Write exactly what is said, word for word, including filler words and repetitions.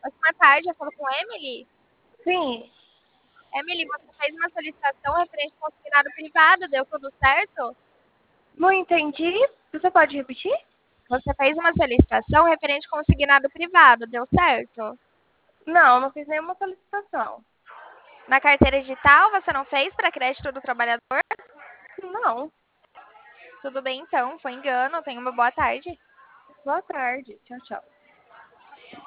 Ótima tarde, eu falo com Emily. Sim, Emily, você fez uma solicitação referente ao consignado privado, deu tudo certo? não entendi. Você pode repetir? Você fez uma solicitação referente ao consignado privado, deu certo? Não, não fiz nenhuma solicitação. Na carteira digital, você não fez para crédito do trabalhador? Não. Tudo bem então, foi engano, tenha uma boa tarde. Boa tarde. Tchau, tchau.